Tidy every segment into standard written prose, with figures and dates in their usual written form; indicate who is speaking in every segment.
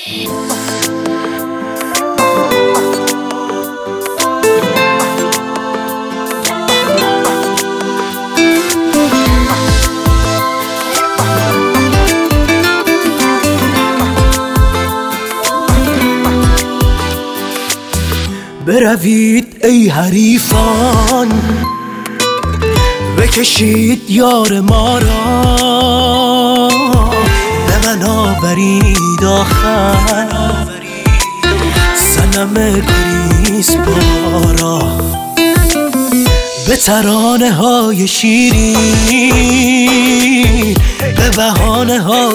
Speaker 1: بروید ای حریفان، بکشید یار ما را، به من آورید آخر صنم گریزپا، به ترانه های شیرین، به بهانه های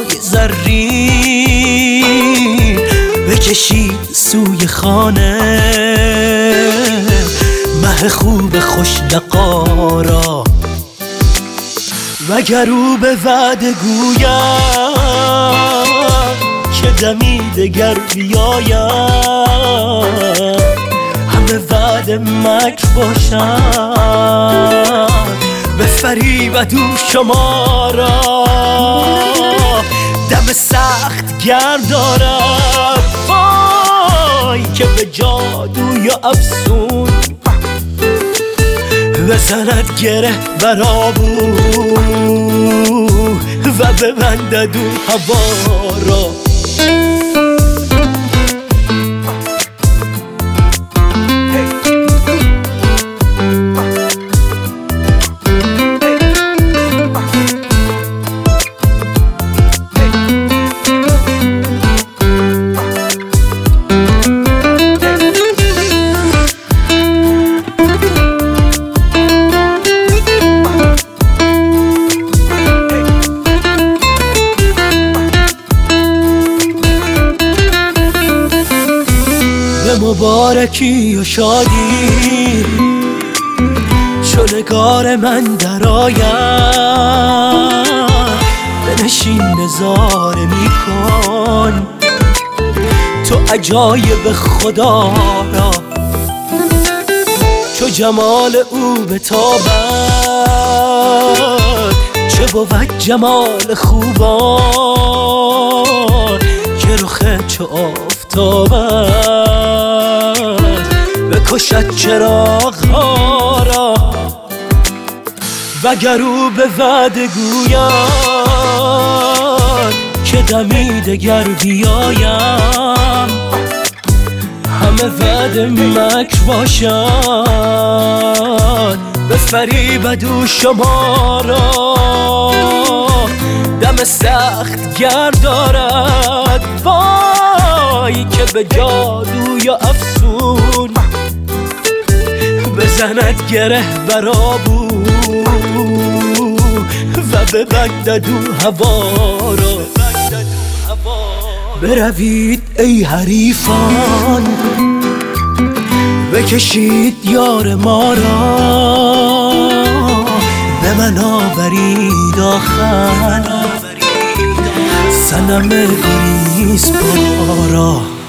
Speaker 1: زرین، بکشید سوی خانه مه خوب خوش لقا، وگر او به وعده گوید که دمی دگر بیاید، همه وعده مکر باشد، بفریبد او شما را، دم سخت گرم دارد وای که به جادو یا افسون بزند گره بر آبو و ببندد او هوا را. مبارکی و شادی چو نگار من در آید، بنشین نظاره می کن تو عجایب خدا را، چو جمال او بتابد چه بود جمال خوبان، که رخ چو آفتابد بکشد چراغ ها را، وگر او به وعده گوید که دمی دگر بیایم، همه وعده مکر باشد، بفریبد او شما را، دم سخت گرم دارد وای که به جادو یا افسون بزند گره بر آبو و ببندد او هوا را. بروید ای حریفان، بکشید یار ما را، به من آورید آخر صنم گریزپا را.